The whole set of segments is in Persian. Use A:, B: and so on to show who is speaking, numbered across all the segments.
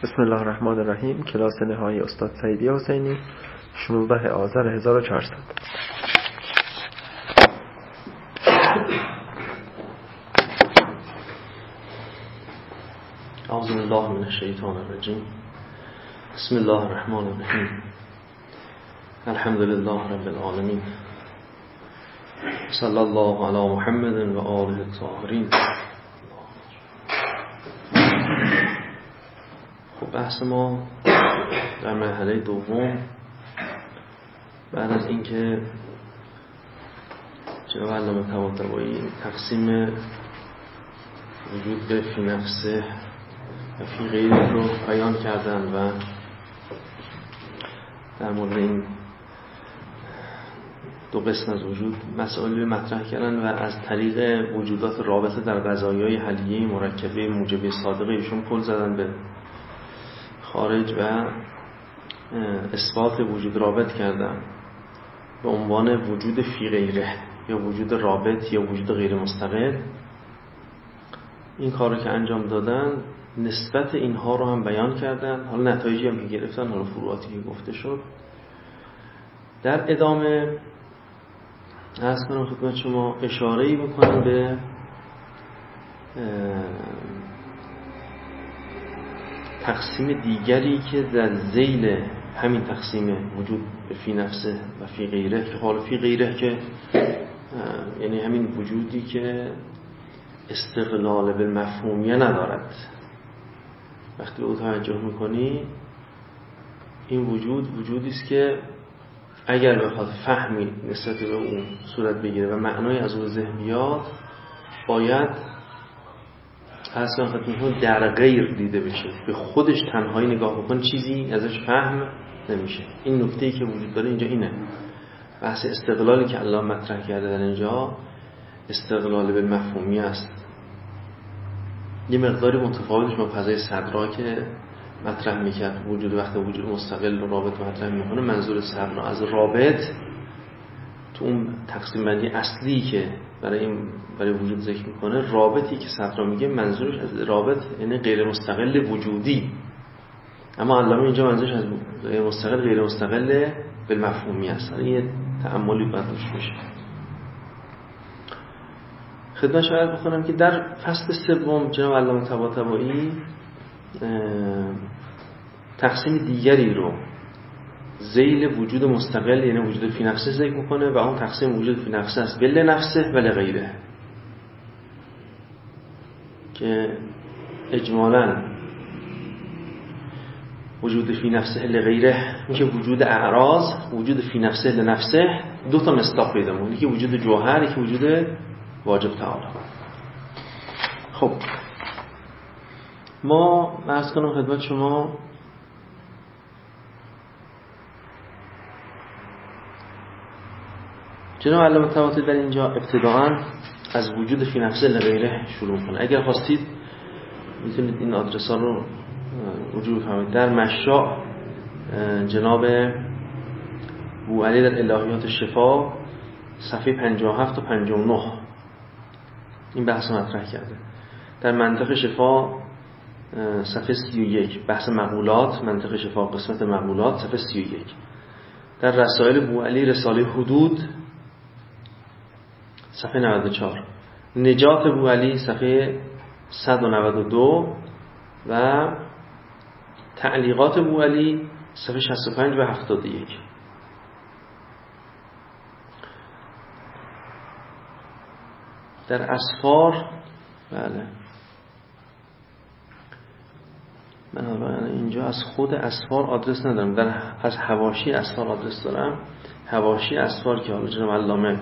A: بسم الله الرحمن الرحیم. کلاس نهایی استاد سعیدی حسینی، 16 آذر 1400.
B: اعوذ بالله من الشیطان الرجیم. بسم الله الرحمن الرحیم. الحمد لله رب العالمین. صلی الله علی محمد و آله الطاهرین. خب بحث ما در مرحله دوم بعد از اینکه جناب علامه طباطبایی تقسیم وجود به فی نفسه و فی غیره رو بیان کردن و در مورد این دو قسم از وجود مسائلی مطرح کردن و از طریق وجودات رابطه در قضایای حلیه مرکبه موجبه صادقه ایشون پل زدن به خارج و اثبات وجود رابط کردن به عنوان وجود فی غیره یا وجود رابط یا وجود غیر مستقل. این کار رو که انجام دادن نسبت اینها رو هم بیان کردن، حالا نتایجی هم که گرفتن، حالا فروعاتی که گفته شد. در ادامه عرض کنم خدمت شما اشاره‌ای بکنم به تقسیم دیگری که در ذیل همین تقسیم وجود به فی نفسه و فی غیره، که حالا فی غیره که یعنی همین وجودی که استقلال به مفهومیه ندارد. وقتی به او توجه میکنی این وجودی است که اگر بخواد فهمی نسبت به اون صورت بگیره و معنای از اون ذهن بیاد، باید اصلا خدمتون در غیر دیده بشه، به خودش تنهایی نگاه بکن، چیزی ازش فهم نمیشه. این نکته‌ای که وجود داره اینجا اینه. بحث استقلالی که الله مطرح کرده در اینجا استقلال به مفهومی است. یه مقداری متفاوتش با فضای صدرا که مطرح میکرد وجود وقتی وجود مستقل و رابط مطرح میکنه. منظور صدرا از رابط تو اون تقسیم بندی اصلی که برای وجود ذکر میکنه، رابطی که صدرا میگه منظورش از رابط یعنی غیر مستقل وجودی، اما علامه اینجا منظورش از غیر مستقل بالمفهومی است. این تأملی باید روش بشه. خدمت شاید بخونم که در فصل سوم جناب علامه طباطبایی تقسیم دیگری رو ذیل وجود مستقل یعنی وجود فی نفسه ذکر میکنه و اون تقسیم وجود فی نفسه است بل نفسه و لغیره، که اجمالاً وجود فی نفسه لغیره میشه وجود اعراض، وجود فی نفسه لنفسه دو تا مصداق پیدا میکنه، یکی وجود جوهر، یکی وجود واجب تعالی. خب ما عرض کنم خدمت شما جناب علامه طباطبایی در اینجا ابتداءً از وجود فی نفسه لغیره شروع کنه. اگر خواستید میتونید این آدرس ها رو رجوع بفرمایید. در مشاع جناب بوعلی در الهیات شفا صفحه 57 تا 59 این بحث مطرح کرده. در منطق شفا صفحه 31 بحث مقولات، منطق شفا قسمت مقولات صفحه 31. در رسائل بوعلی رساله حدود صفحه 94. نجات بوعلی صفحه 192 و تعلیقات بوعلی صفحه 65 و 71. در اسفار بله من اینجا از خود اسفار آدرس ندارم، از حواشی اسفار آدرس دارم. حواشی اسفار که حالا جناب علامه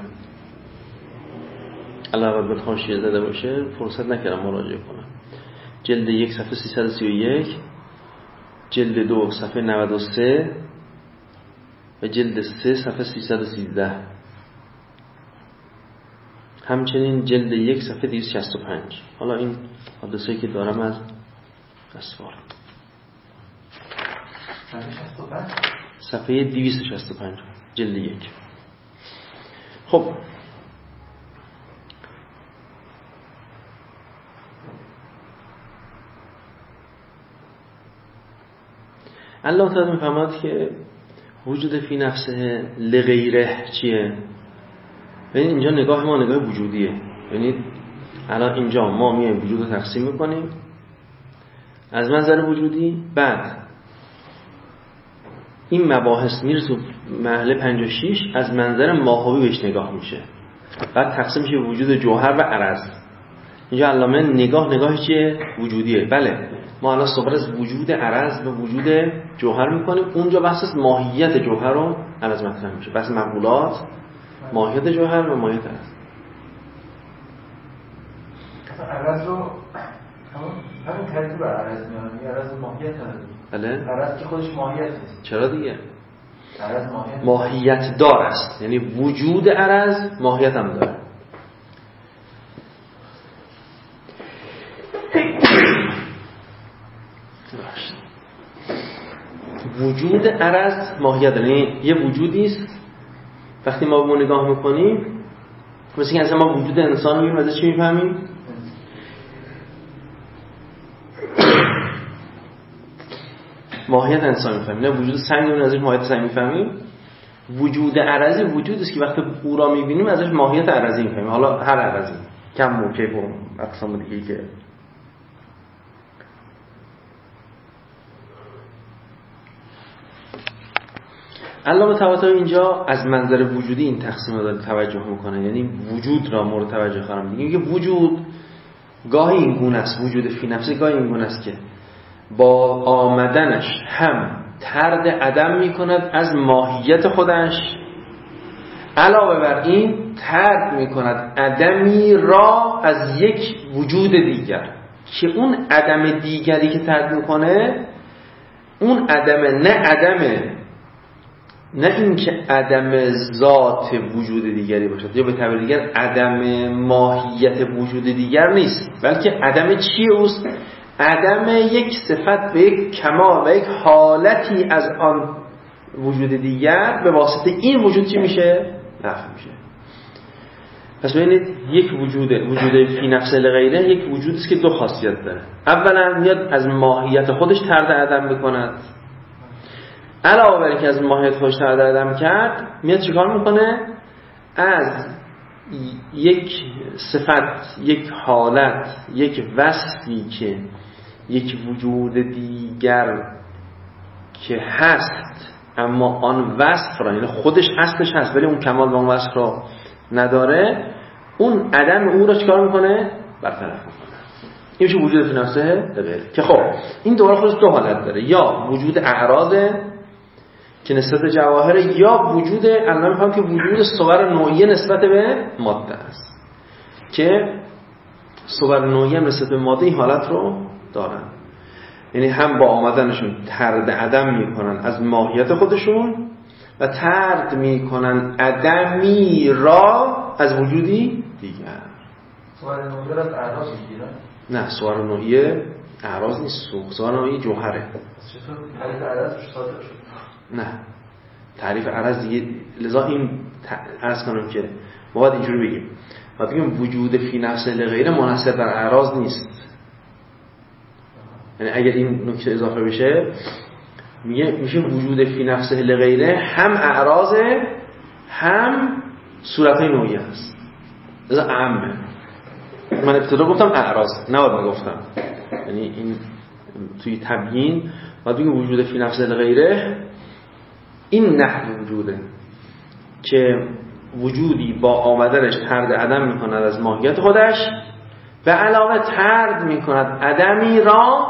B: علاوه بر حاشیه زده باشه فرصت نکردم مراجعه کنم. جلد 1 صفحه 331، جلد 2 صفحه 93 و جلد 3 صفحه 313. همچنین جلد 1 صفحه 265. حالا این آدرسی که دارم از اسفار صفحه 265 جلد 1. خب الله تعالی میفهمد که وجود فی نفسه لغیره چیه؟ ببینید اینجا نگاه ما نگاه وجودیه. ببینید الان اینجا ما میایم وجود رو تقسیم میکنیم از منظر وجودی، بعد این مباحث میره تو مرحله 56 از منظر ماهوی بهش نگاه میشه، بعد تقسیم میشه وجود جوهر و عرض. اینجا علامه نگاه چیه؟ وجودیه. بله ما الان صحبت از وجود عرض و وجود جوهر میکنیم، اونجا بحث از ماهیت جوهر و عرض مطرح میشه، بحث مقولات، ماهیت جوهر و ماهیت عرض.
C: عرض رو همون ترتیب عرض میانه، عرض ماهیت نداره.
B: بله
C: عرض که خودش ماهیت نیست.
B: چرا دیگه؟
C: عرض
B: ماهیت دار است، یعنی وجود عرض ماهیت هم داره. وجود عرض ماهیت داره، یعنی یه وجودی است. وقتی ما به اون نگاه میکنیم مثل اینکه اصلا ما وجود انسان رو میبینیم، ازش چی میفهمیم؟ ماهیت انسان میفهمیم. نه وجود سنگ رو ازش ماهیت سنگ میفهمیم. وجود عرضی وجودی است که وقتی او را میبینیم ازش ماهیت عرضی میفهمیم. حالا هر عرضی کم و کیف و اقسام دیگه‌ای که علامه طباطبایی اینجا از منظر وجودی این تقسیم رو داره توجه میکنه، یعنی وجود را مورد توجه قرار میده. میگه وجود گاهی این گونه است، وجود فی نفسه گاهی این گونه است که با آمدنش هم طرد عدم میکند از ماهیت خودش، علاوه بر این طرد میکند عدمی را از یک وجود دیگر، که اون عدم دیگری که طرد میکنه اون عدم نه این که عدم ذات وجود دیگری باشد، یا به تعبیر دیگر عدم ماهیت وجود دیگر نیست، بلکه عدم چیه اوست؟ عدم یک صفت و یک کمال و یک حالتی از آن وجود دیگر به واسطه این وجود چی میشه؟ نفی میشه. پس ببینید یک وجود فی نفسه لغیره یک وجودی است که دو خاصیت داره. اولا میاد از ماهیت خودش طرد عدم بکند، علاوه بر اینکه از ماهیت خودش طرد عدم کرد میاد چیکار میکنه؟ از یک صفت، یک حالت، یک وصفی که یک وجود دیگر که هست اما آن وصف را، یعنی خودش اصلش هست ولی اون کمال و اون وصف را نداره، اون عدم او را چیکار میکنه؟ برطرف میکنه. این میشه وجود فی نفسه لغیره. که خب این دوباره خودش دو حالت داره، یا وجود اعراضه که نسبت به جواهر، یا وجود الان میخوام که وجود صور نوعیه نسبت به ماده است، که صور نوعیه نسبت به ماده این حالت رو دارن، یعنی هم با آمدنشون طرد عدم میکنن از ماهیت خودشون و طرد میکنن عدمی را از وجودی دیگر.
C: صور نوعیه را از اعراض میگیرن؟ نه
B: صور نوعیه اعراض نیست، صور نوعیه جوهره.
C: چطور تعریف عرض صادق شد؟
B: نه تعریف عرض دیگه، لذا این عرض کنم که ما باید اینجوری بگیم، باید بگیم وجود فی نفسه لغیره منحصر بر اعراض نیست. یعنی اگر این نکته اضافه بشه میشه وجود فی نفسه لغیره هم اعراضه هم صورتهای نوعی هست. لذا عامه. من ابتدا گفتم اعراض، نباید میگفتم، یعنی این توی تبیین باید بگیم وجود فی نفسه لغیره این نحو وجوده که وجودی با آمدنش طرد عدم میکند از ماهیت خودش و علاوه طرد میکند عدمی را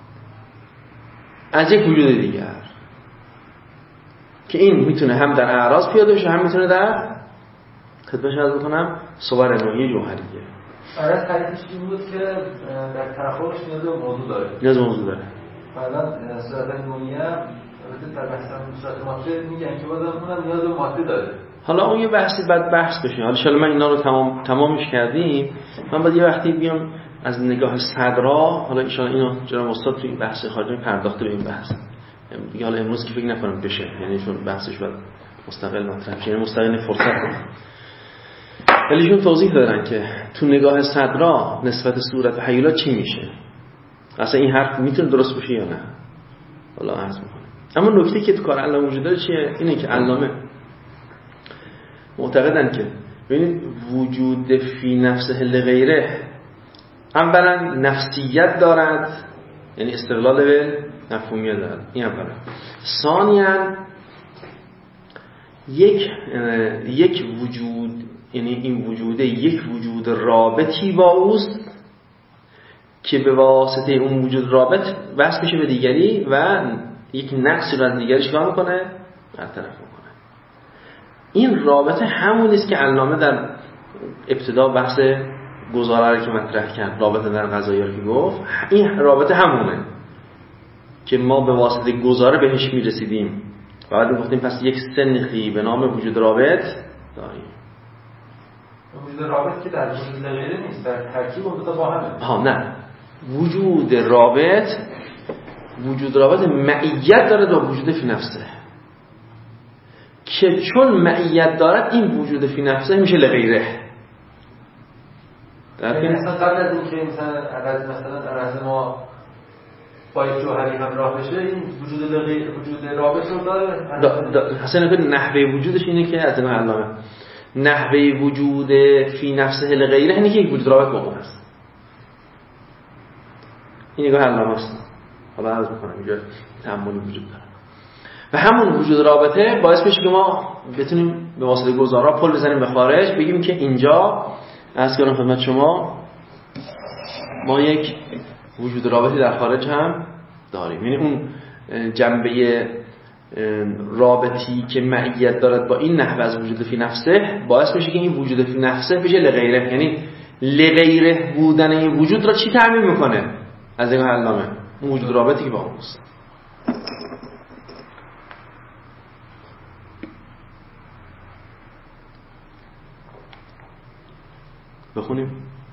B: از یک وجود دیگر، که این میتونه هم در اعراض پیاده بشه هم میتونه در خدمتش عرض بکنم صور نوعی جوهریه.
C: عرض تعریفش این بود که در تفاوتش نیاز به موضوع داره.
B: نیاز به موضوع داره.
C: حالا صورت نوعی البته در بحث صورت ماده میگن که بازم اونم نیاز به ماده داره.
B: حالا اون یه بحثی بعد بحث بشه. حالا ان شاء الله من اینا رو تمامش کردیم. من بعد یه وقتی بیام از نگاه صدرا، حالا ان شاء الله اینو جناب استاد توی بحث خارجی پرداخته به این بحث. دیگه حالا امروز که فکر نکنم بشه، یعنی چون بحثش بعد مستقل مطرح شه، یعنی مستقل فرصت کنه. ولی ایشون توضیح دادن که تو نگاه صدرا نسبت صورت و حیولا چی میشه. اصلا این حرف میتونه درست باشه یا نه؟ حالا عرض میکنم. اما نکته که تو کار علامه وجود داره چیه؟ اینه که علامه معتقدن که ببینید وجود فی نفسه لغیره اولا نفسیت دارد، یعنی استقلال به مفهومیت دارد، این اولا. ثانیاً یک وجود، یعنی این وجوده یک وجود رابطی با اوست که به واسطه اون وجود رابط وصل میشه به دیگری و یک نقصی رو از دیگری چیکار میکنه؟ برطرف میکنه. این رابطه همون است که علامه در ابتدا بحث گزاره رو که مطرح کرد، رابطه در قضایی رو که گفت، این رابطه همونه که ما به واسطه گزاره بهش میرسیدیم و بعد گفتیم پس یک سنخی به نام وجود رابط داریم.
C: وجود رابط که در وجود غیره نیست، در ترکیب اون دو تا با همه.
B: نه، وجود رابط معیت داره با وجود فی نفسه، که چون معیت دارد این وجود فی نفسه میشه لغیره.
C: یعنی اصلا قبل از این که مثلا عرض ما با یک جوهری همراه بشه این وجود رابط رو داره.
B: حسن که نحوه وجودش اینه که از این علامه نحوه وجود فی نفسه لغیره اینه که یک وجود رابط با اون هست. این نگاه علامه است. حالا عرض می‌کنم اینجا تعاملی وجود داره و همون وجود رابطه باعث میشه که ما بتونیم به واسطه گزارا پل بزنیم به خارج، بگیم که اینجا عرض کردم خدمت شما ما یک وجود رابطی در خارج هم داریم. یعنی اون جنبه رابطی که معیت دارد با این نحوه از وجود فی نفسه باعث میشه که این وجود فی نفسه بشه لغیره. یعنی لغیره بودن این وجود را چی تعمیم میکنه؟ از این علامه اون وجود رابطی که با اون است. بخونیم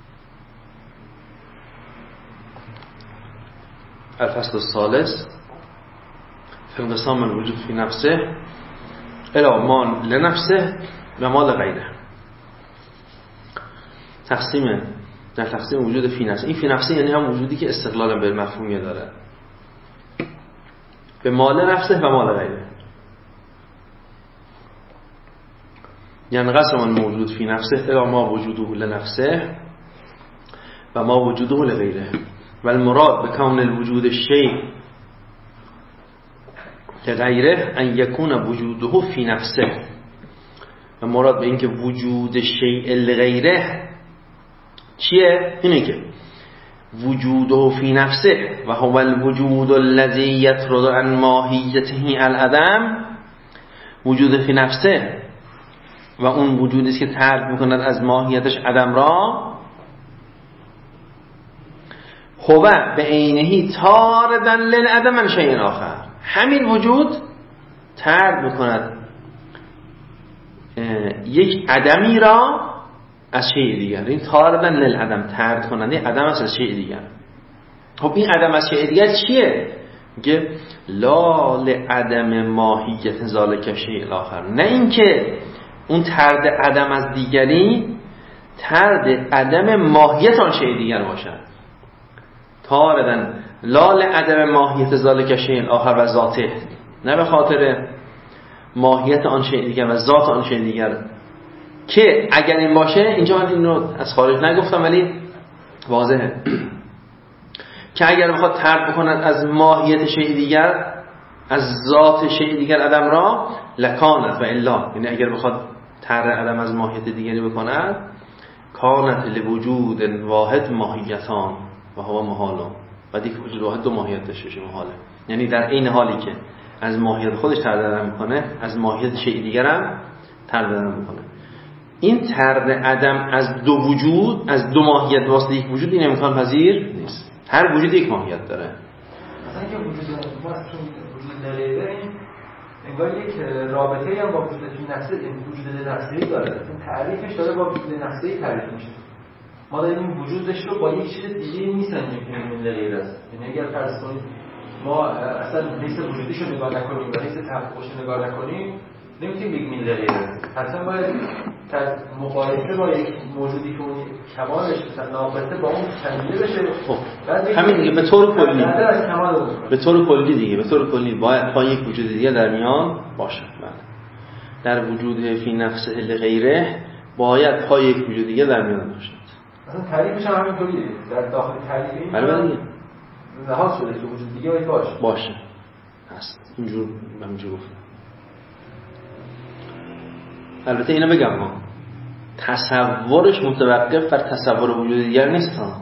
B: الفصل الثالث فی انقسام الوجود فی نفسه الی ما لنفسه و ما لغیره. در تقسیم وجود فی نفسه، این فی نفسه یعنی هم وجودی که استقلال به مفهومی داره، به ما لنفسه و ما لغیره. یعنی قسم الموجود فی نفسه الی ما وجوده لنفسه و ما وجوده لغیره و المراد بکون الوجود الشیء لغیره ان یکون وجوده فی نفسه. و مراد به این که وجود شیء لغیره چیه؟ اینه که وجوده فی نفسه و هو الوجود الذی یطرد عن ماهیته العدم. وجود فی نفسه و اون وجودی است که طرد میکند از ماهیتش عدم را، هو به عینه طاردا للعدم من شیء آخر. همین وجود طرد میکند یک عدمی را از شیء دیگر. این طاردا للعدم، طرد کننده عدم از شیء دیگر. خب این عدم از شیء دیگر چیه؟ میگه لا لعدم ماهیت ذالک شیء آخر، نه اینکه اون طرد عدم از دیگری طرد عدم ماهیت آن شیء دیگر باشد. طاردن لا لعدم ماهیت ذالک شیء آخر و ذاته، نه به خاطر ماهیت آن شیء دیگر و ذات آن شیء دیگر، که اگر این باشه، اینجا من این رو از خارج نگفتم ولی واضحه که اگر بخواد طرد بکند از ماهیت شیء دیگر، از ذات شیء دیگر عدم را، لکانت و الا، یعنی اگر بخواد طرد عدم از ماهیت دیگری بکند، کانت لوجود واحد ماهیتان و هوا محاله، و دیگه وجود واحد دو ماهیت داشته باشه محاله. یعنی در این حالی که از ماهیت خودش طرد عدم میکنه، از ماهیت شیء دیگر هم طرد عدم میکنه. این طرد عدم از دو وجود، از دو ماهیت واسطه یک وجود، این امکان پذیر نیست. هر وجود یک ماهیت داره.
C: مثلا که وجود لغیره انگار یک رابطه هم با وجود نفسه، این وجود نفسه‌ای داره. این تعریفش داره با وجود نفسه‌ای تعریف میشه. ما داریم این وجودش رو با یک چیز دیگه میسنجیم که این لغیره است. یعنی اگر فرض کنید ما اصلا حیث وجودیش رو نگاه نکنیم و حیث تحققش رو نگاه نکنیم، نمیتونیم بگیم این غیره، حتما باید مقایسه با یک موجودی که اون کمالش مثلا ناقصه با اون تنظیم بشه.
B: خب همین دیگه به طور کلی، به طور کلی دیگه، به طور کلی باید با یک وجود دیگه در میان باشه. در وجود فی نفسه لغیره باید پای یک وجود دیگه در میان باشد.
C: اصلا تعریفش هم همینطوریه، در داخل تعریف این
B: بله
C: لحاظ شده که وجود دیگه باشه
B: هست. اینجور گفتم. البته اینو بگم ها، تصورش متوقف بر تصور وجود دیگر نیست ها،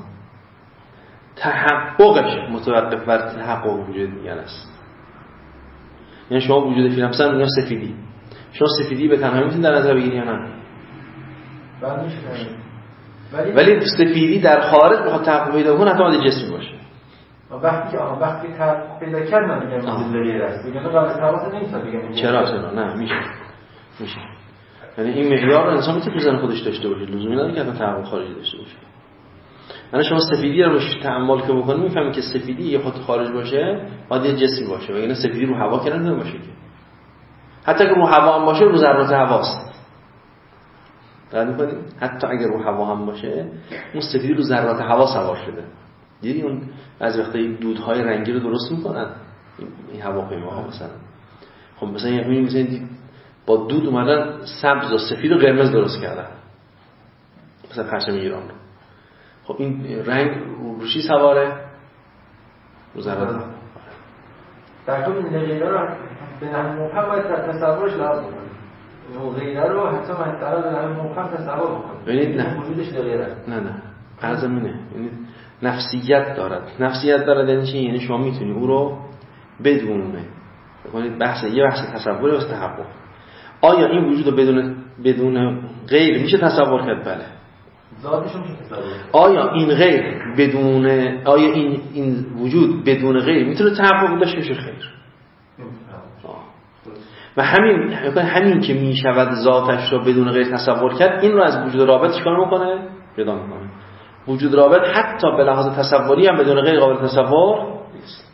B: تحققش متوقف بر تحقق وجود دیگر است. یعنی شما وجود فی نفسه میگم سفیدی، شما سفیدی به تنهایی میتونید در نظر بگیری یا نه؟ ولی سفیدی در خارج بخواد تحقق پیدا کنه حتی باید جسمی باشه.
C: وقتی تحقق پیدا کرد من میگم وجود غیر است، میگم قابل تواصل نمیشه بگم.
B: چرا نه میشه. یعنی این معیار رو انسان میتونه تو ذهن خودش داشته باشه، لزومی نداره که حتی تحقق خارجی داشته باشه. یعنی شما سفیدی رو روش تأمل که بکنید میفهمید که سفیدی یه خود خارج باشه باید یه جسمی باشه، وگرنه سفیدی رو هوا که نمیتونه باشه که. حتی که رو هوا هم باشه رو ذرات هواست. دقت می‌کنید؟ حتی اگر رو هوا هم باشه اون سفیدی رو ذرات هوا سوار شده. دیدی اون بعضی وقتا این دودهای رنگی رو درست میکنن این هواپیماها مثلا. خب مثلا یعنی با دود اومدن سبز و سفید و قرمز درست کردن مثلا پرچم ایران رو. خب این رنگ روشی سواره رو ذرات.
C: در کل این غیره رو به نحو مفهم باید تصورش لازم کنید. اون غیره رو حتی مثلا به نحو مفهم تصور بکنید.
B: ببینید نه
C: وجودش غیره.
B: نه عرضم اینه، یعنی نفسیت دارد یعنی چی؟ یعنی شما میتونی او رو بدونه بکنید یه بحث تصوره واسه تحقق. آیا این وجود رو بدون غیر میشه تصور کرد؟ بله.
C: ذاتش میشه تصور.
B: آیا این غیر بدون آیا این وجود بدون غیر میتونه تحقق داشته باشه؟ خیر. و همین که میشود ذاتش رو بدون غیر تصور کرد، این رو از وجود رابط چیکار میکنه؟ جدا میکنه. وجود رابط حتی به لحاظ تصوری هم بدون غیر قابل تصور نیست.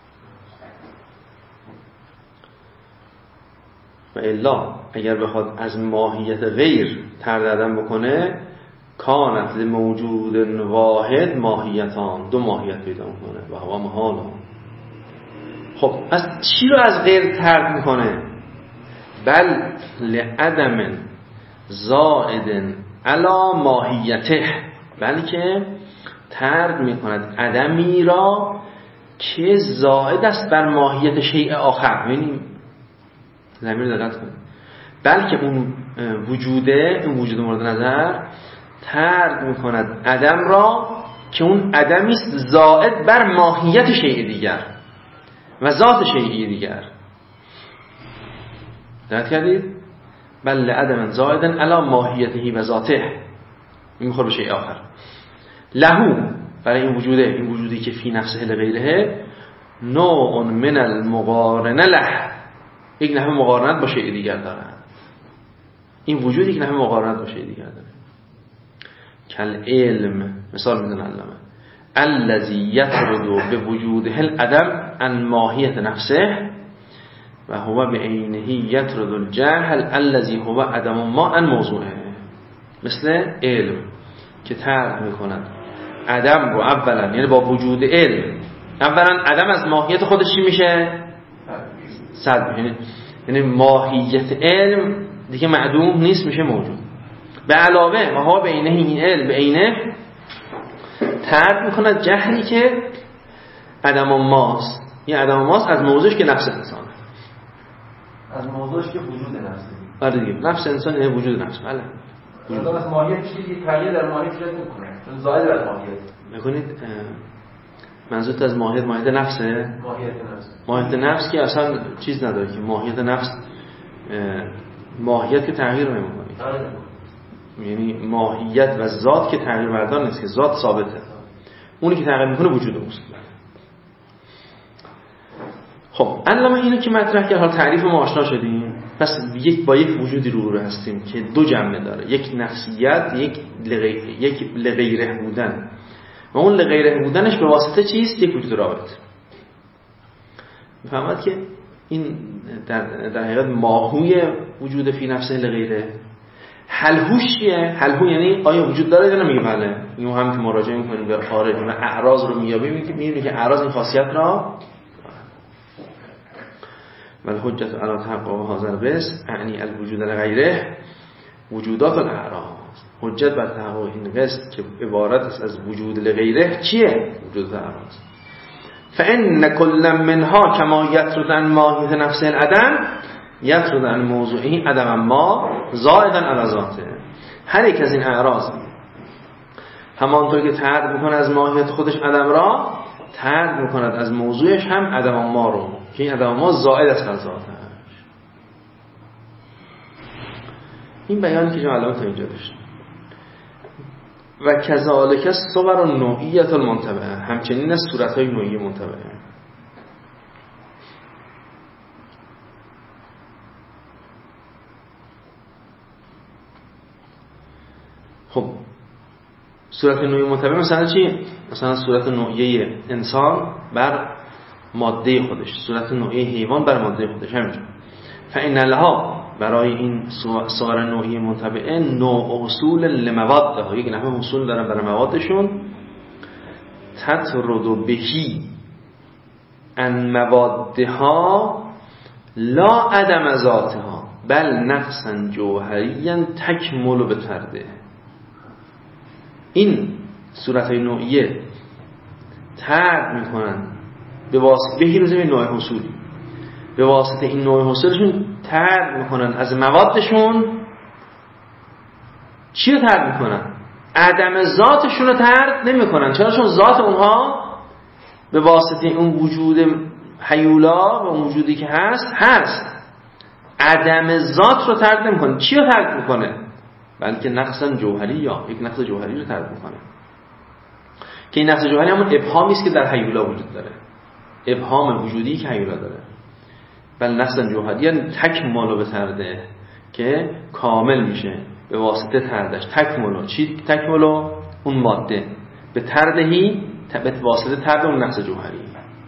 B: و الا اگر بخواد از ماهیت غیر ترددن بکنه، کانت لموجود واحد ماهیتان، دو ماهیت پیدا میکنه و هوا محال. خب پس چی رو از غیر ترد میکنه؟ بل لعدم زائد علی ماهیته، بلکه ترد میکند عدمی را که زائد است بر ماهیت شیء آخر. ببینیم ضمیر دقت کنید، بلکه اون وجود مورد نظر ترد میکند عدم را که اون عدمی است زائد بر ماهیت شیء دیگر و ذات شیء دیگر. دقت کردید؟ بل عدم زائد علی ماهیته و ذاته، این میخوره به شیء آخر. لهو، برای این وجودی که فی نفسه لغیره، نوع من المقارنه له، یک نحو مقارنت با شیء دیگر دارد. این وجود یک نحو مقارنت با شیء دیگر داره. کل علم، مثال میزنه علامه، الذی یطرد به وجوده العدم عن ماهیت نفسه و هو بعینه یطرد الجهل الذی هو عدم ما عن موضوعه. مثل علم که ترد میکند عدم رو اولا، یعنی با وجود علم اولا عدم از ماهیت خودش چی میشه؟ صد. یعنی ماهیت علم دیگه معدوم نیست، میشه موجود. به علاوه ما ها بینه این علم به عینه ترد میکند جهلی که عدم ماست. این عدم ماست از موضوعش که نفس انسانه،
C: از موضوعش که وجود نفسه.
B: آره دیگه، نفس انسان یعنی وجود نفس. بله.
C: وجود از ماهیتش دیگه تغییر در ماهیت ایجاد نمیکنه، چون زائد بر ماهیت.
B: ببینید منظورت از ماهیت نفسه؟ ماهیت نفس که اصلا چیز نداره که ماهیت نفس ماهیت که تغییر نمیکنه. یعنی ماهیت و ذات که تغییر بردار نیست، که ذات ثابته. اونی که تغییر میکنه وجود اوست. خب علامه اینو که مطرح کرد، حالا تعریف ما آشنا شدیم. پس با یک وجودی روبرو هستیم که دو جنبه داره، یک نفسیت، یک لغیره بودن. و اون لغیره بودنش به واسطه چیست؟ یک وجود رابط. میفهمید که این در حقیقت ماهوی وجود فی نفسه لغیره. حلهوش چیه؟ حلهو یعنی آیا وجود داره یا نمیگه بله. اینو هم که مراجعه میکنیم به خارج و اعراض رو میابیم میبینیم که اعراض این خاصیت را والحجت علی تحقق هذا القسم اعنی الوجود لغیره وجودات الاعراض. حجت بر تحقق این قسم که عبارت است از وجود لغیره چیه؟ وجود الاعراض. فإن كل منها كما يطرد عن ماهیت نفس العدم يطرد عن موضوعه عدم ما زائدا على ذاته. هر یک از این اعراض همانطور که طرد میکنه از ماهیت خودش عدم را، طرد میکند از موضوعش هم عدم ما رو، که این عدم ما زائد است از ذاتش. این بیانی که جمعه تا اینجا داشت. و کذالک الصور النوعیة المنتبعه، همچنین از صورت‌های نوعی منتبعه. خب صورت نوعی منتبعه مثلا چی؟ مثلا صورت نوعی انسان بر ماده خودش، صورت نوعی حیوان بر ماده خودش. همینجور فإن لها، برای این صور نوعی منتبعه، نوع اصول لموادها، یک نحوه اصول دارن برای موادشون. تطرد بهی ان موادها لا عدم ذاتها بل نقصا جوهریا تکمل بطرده. این صورتهای نوعیه طرد میکنن به واسطه بهی روزه نوع اصولی، به واسطه این نوع اصولشون طرد میکنن از موادشون. چی رو طرد میکنن؟ عدم ذاتشون رو طرد نمیکنن. چرا؟ چون ذات اونها به واسطه اون وجود حیولا و اون وجودی که هست عدم ذات رو طرد نمیکنه. چی رو طرد میکنه؟ بلکه نقصا جوهری، یا یک نقص جوهری رو طرد میکنه، که این نقص جوهری همون ابهامی است که در حیولا وجود داره، ابهام وجودی که حیولا داره. بل نقصا جوهری یعنی تکمل به طرده، که کامل میشه به واسطه طردش. تکمل چی؟ تکمل اون ماده به طردهی، به واسطه طرد اون نقص جوهری.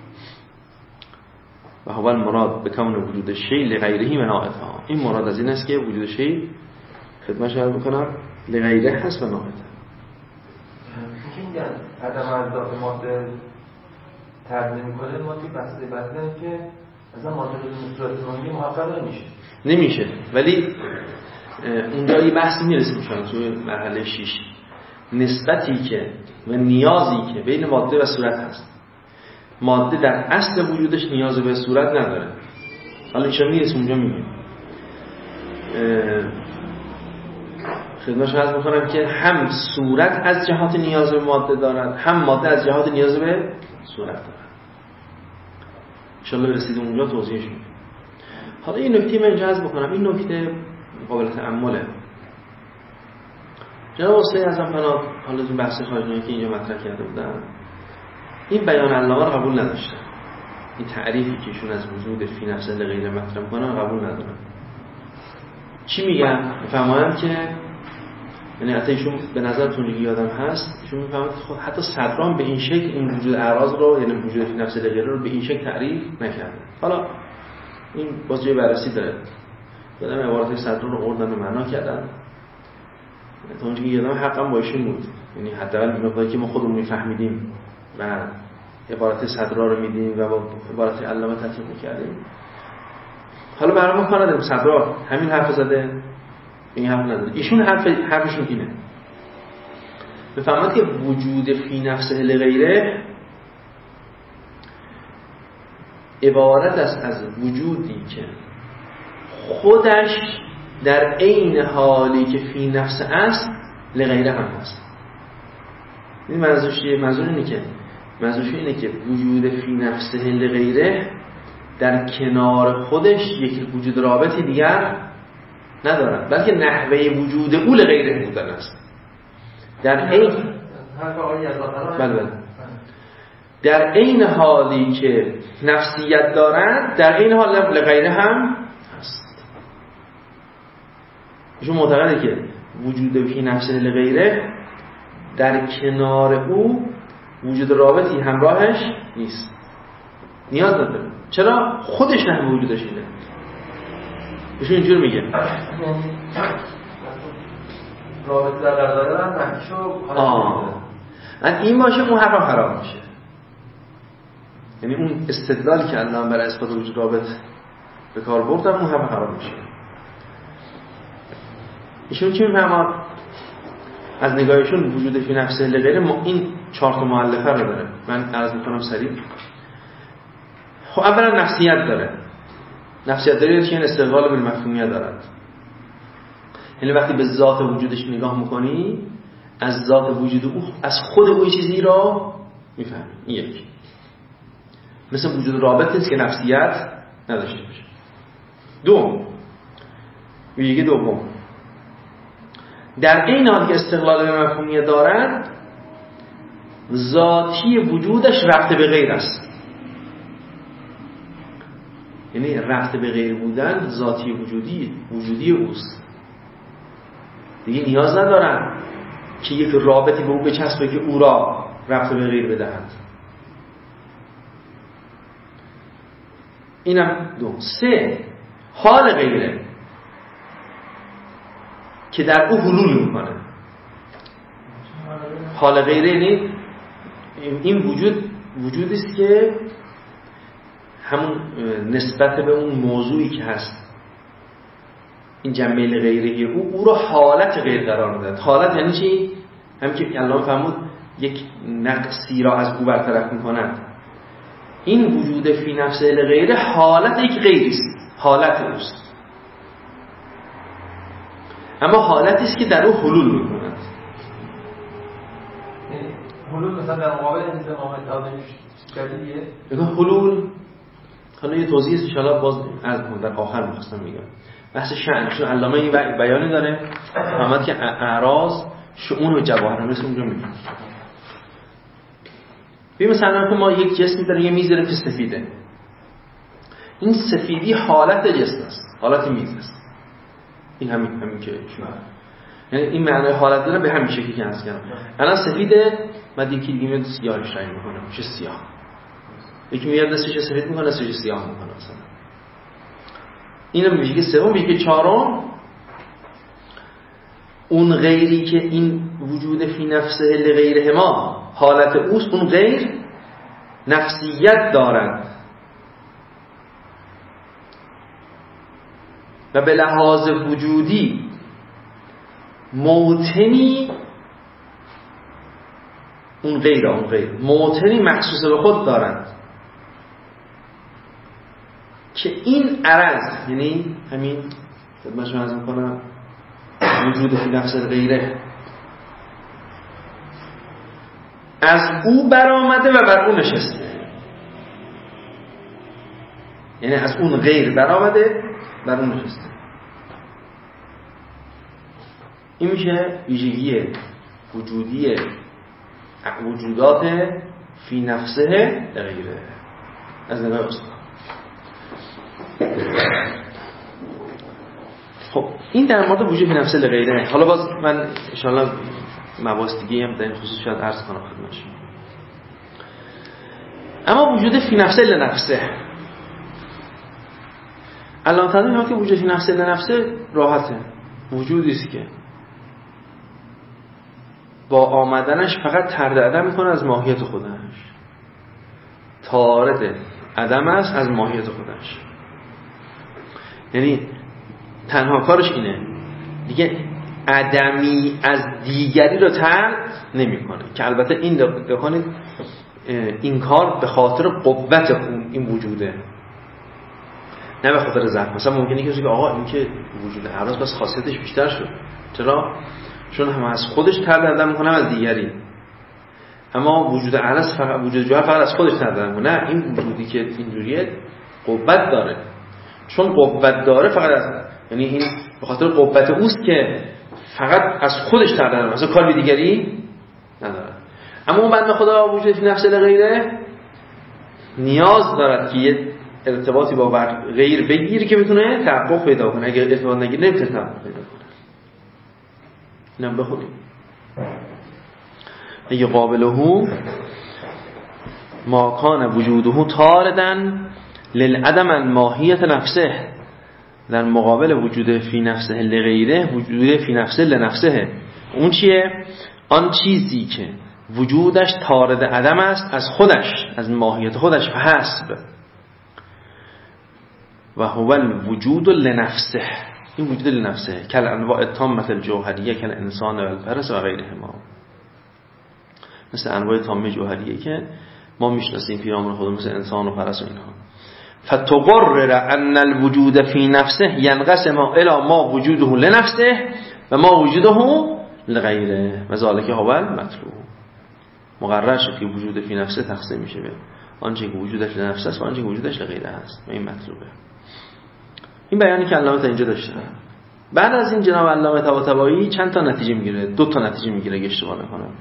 B: و هو المراد به کون وجود شیء لغیره مناعتها. این مراد از این است که وجود شیء خدمتش عرض بکنم لغیره هست و ناعته.
C: اینکه میگن عدم از ذات ماده طرد نمی‌کنه، ما توی بحث بعدن که مثلا ماده بدون صورت نوعی محقق نمیشه. ولی اونجا یه بحثی میرسیم میشن توی مرحله 6، نسبتی که و نیازی که بین ماده و صورت هست. ماده در اصل وجودش نیاز به صورت نداره. حالا اینجا میرسیم اونجا میگیم خدمتش عرض می‌کنم که هم صورت از جهات نیاز به ماده دارد، هم ماده از جهات نیاز به صورت دارد. انشاءالله رسیدیم اونجا توضیحش میدیم. حالا این نکته من اینجا عرض بکنم، این نکته قابل تأمله. جناب استاد اعظم فنا حالا تو بحث خارجی که اینجا مطرح کرده بودن، این بیان علامه رو قبول نداشتن. این تعریفی که ایشون از وجود فی نفسه لغیره مطرح می‌کنن قبول ندارن. چی میگن؟ میفهمن که یعنی حتی ایشون به نظرتون یادم هست ایشون میفهمن که خب حتی صدران به این شکل این وجود اعراض رو، یعنی وجود فی نفسه لغیره رو به این شکل تعریف نکردن. حالا این باز جای بررسی داره. یادم عبارت صدران رو آوردن و معنا کردن. تا اونجا که یادم حقم با ایشون بود. یعنی حداقل مقداری که ما خودمون میفهمیدیم و عبارت صدرا رو میدیم و با عبارت علامه تطبیق میکردیم. حالا برام کار نداریم صدرا همین حرف زده، این حرف نداره. ایشون حرفشون اینه. بفهمید که وجود فی نفسه لغیره عبارت است از وجودی که خودش در عین حالی که فی نفسه است لغیره هم هست. این منظور اینه که وجود فی نفسه لغیره در کنار خودش یک وجود رابطی دیگر ندارد، بلکه نحوه وجود او لغیره بودن است. در عین در عین حالی که نفسیت دارد در عین حال لغیره هم هست. ایشون معتقده که وجود فی نفسه لغیره در کنار او وجود رابطی همراهش نیست، نیاز نداره.
B: چرا؟ خودش نه وجودش اینه. ایشون اینجور میگه
C: رابطه در غذای هم نفیشو
B: این باشه اون حرف حرام میشه. یعنی اون استدلالی که الان برای اثبات وجود رابط به کار بردن اون حرف حرام میشه. ایشون چی میفهمه؟ از نگاهشون وجود فی نفسه لغیره این 4 تا مؤلفه رو داره. من عرض میکنم سریع. خب اولا نفسیت داره. نفسیت داره که این استقلال بالمفهومیت دارد. یعنی وقتی به ذات وجودش نگاه میکنی از ذات وجود او از خود او چیزی را میفهمی. این یک. مثل وجود رابط نیست که نفسیت نداشته باشه. ویژگی دوم در این حال که استقلال به مفهومیت دارد ذاتی وجودش ربط به غیر است. یعنی ربط به غیر بودن ذاتی وجودی اوست. دیگه نیاز ندارن که یک رابطی به او بچسبه که او را ربط به غیر بدهند. اینم 2. 3 حال غیره که در او حلول میکنه. حال غیره یعنی این وجودی است که همون نسبت به اون موضوعی که هست این جنبه غیره او را حالت غیر قرار میده. حالت یعنی چی؟ همین که الله فرمود یک نقصی را از او برطرف میکنند. این وجود فی نفسه غیره حالت یک غیری است، حالت اوست، اما حالتی است که در او حلول میکنند.
C: حلول مثلا در مقابل انضمام آدمی جدیدیه.
B: حلول حالا یه توضیح است ان شاء الله باز از در آخر می‌خواستم میگم. بحث شأن چون علامه این بیانی داره فهمد که اعراض شؤون و جواهر مثل اونجا میگه. ببین مثلا که ما یک جسمی داریم یه میز داره که سفیده. این سفیدی حالت جسم است، حالت میز است. این همین که شما یعنی این معنی حالت داره به همین شکلی که عرض کردم. الان سفیده بعد یکی دیگه میاد سیاهش رنگ میکنه میشه سیاه. یکی میاد نصفش سفید میکنه نصفش سیاه میکنه مثلا. اینم میگه سوم. میگه چهارم اون غیری که این وجود فی نفسه لغیره ما حالت اوست، اون غیر نفسیت دارد و به لحاظ وجودی موطنی اون غیر موطنی مخصوص به خود دارد که این عرض یعنی همین خدمتشون عرض میکنم وجود فی نفس غیره از او برآمده و بر او نشسته. یعنی از اون غیر برآمده بر او نشسته. این میشه ویژگی وجودی وجودات فی نفسه غیره از نگاه استاد. خب این در مورد وجود فی نفسه غیره. حالا باز من ان شاء الله مباحث دیگه هم در این خصوص شاید عرض کنم خدمتتون. اما وجود فی نفسه لنفسه الان تعریف که وجود فی نفسه لنفسه راحته. وجودی است که با آمدنش فقط طرد عدم میکنه از ماهیت خودش. طارد عدم است از ماهیت خودش. یعنی تنها کارش اینه دیگه عدمی از دیگری رو طرد نمیکنه. که البته این دقیقاً این کار به خاطر قوت این وجوده نه به خاطر ضعف. مثلا ممکنه کسی بگه آقا این که وجود اعراض بس خاصیتش بیشتر شد. چرا؟ چون هم از خودش طرد عدم میکنه از دیگری. اما وجود اعراض فقط وجود جوهر فقط از خودش طرد عدم میکنه. نه این وجودی که اینجوریه قوت داره. چون قوت داره فقط از یعنی این به خاطر قوت اوست که فقط از خودش طرد عدم مثلا کار دیگری نداره. اما اون بنده خدا وجود فی نفسه غیره نیاز دارد که یه ارتباطی با غیر بگیره که بتونه تحقق پیدا کنه. اگر ارتباط نگیره نمیتونه تحقق پیدا کنه. اینم بخونیم. اگه قابله ما کان وجوده طاردن للعدم الماهیت نفسه، در مقابل وجود فی نفسه لغیره وجود فی نفسه لنفسه. اون چیه؟ آن چیزی که وجودش طارد عدم است از خودش، از ماهیت خودش، فحسب و هو الوجود لنفسه. این وجود لنفسه کل انواع التامه الجوهریه کل انسان و الفرس و غیرهما، مثل انواع تامه جوهریه که ما میشناسیم پیرامون خودمون، مثل انسان و فرس و اینها. فتقرر ان الوجود فی نفسه ینقسم الى ما وجوده لنفسه و ما وجوده لغیره و ذالک هو المطلوب. مقرر شد که وجود فی نفسه تقسیم میشه به آنچه که وجودش لنفسه است و آنچه که وجودش لغیره است و این مطلوبه. این بیانی که علامه تا اینجا داشته. بعد از این جناب علامه طباطبایی چند تا نتیجه میگیره، 2 تا نتیجه میگیره اگه اشتباه نکنم.